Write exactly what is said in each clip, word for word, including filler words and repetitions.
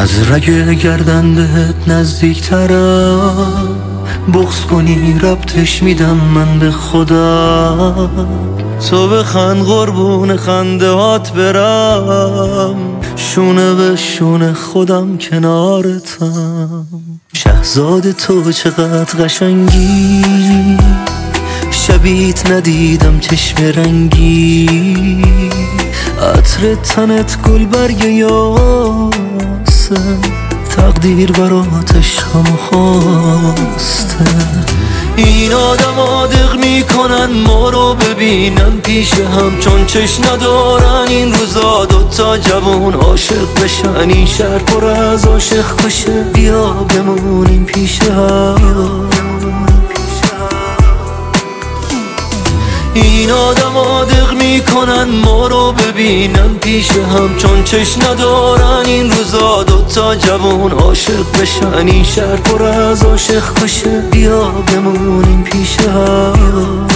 از رگ گردن بهت نزدیکترم، بغض کنی ربطش میدم من به خدا. تو بخند قربون خنده هات برم، شونه به شونه خودم کنارتم. شهزاد تو چقدر قشنگی، شبیت ندیدم چشم رنگی. عطر تنت گل برگ یاسه، تقدیر برات عشقم خواسته. این آدم عادق میکنن ما رو ببینن پیش هم، چون چشم ندارن این روزا دوتا جوون عاشق بشن. این شهر پر از عاشق باشه، بیا بمونیم پیش هم. این آدم عادق میکنن ما رو ببینن پیش هم، چون چشم ندارن این روزا دوتا جوون عاشق بشن. این شهر پر از عاشق باشه، بیا بمونیم پیش هم.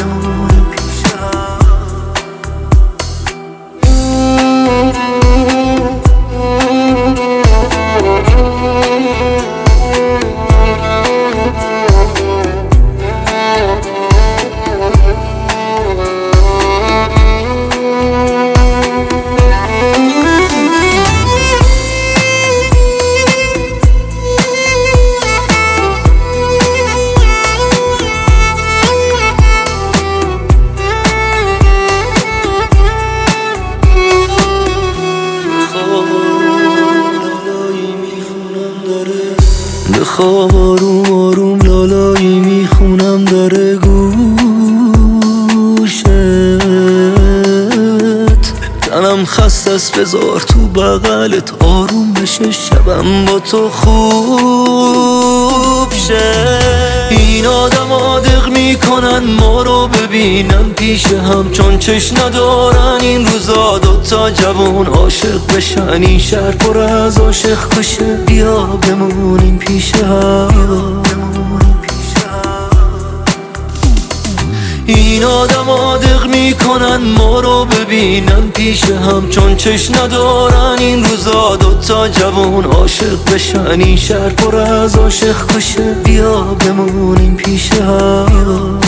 بخواب آروم آروم لالایی میخونم داره گوشت. تنم خسته است بذار تو بغلت آروم بشه، شبم با تو خوب شه. این آدم عادق میکنن ما رو ببینن پیش هم، چون چشم ندارن این روزا دوتا جوون عاشق بشن. این شهر پر از عاشق باشه، بیا بمونیم پیش هم. این آدم عادق میکنن ما رو ببینن پیش هم، چون چشم ندارن این روزا دوتا جوون عاشق بشن. این شهر پر از عاشق باشه، بیا بمونیم پیش هم.